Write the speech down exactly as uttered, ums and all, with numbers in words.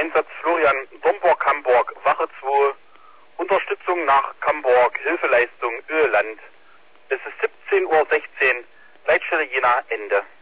Einsatz Florian Domburg, Hamburg, Wache zwei, Unterstützung nach Hamburg, Hilfeleistung Öland. Es ist siebzehn Uhr sechzehn, Leitstelle Jena, Ende.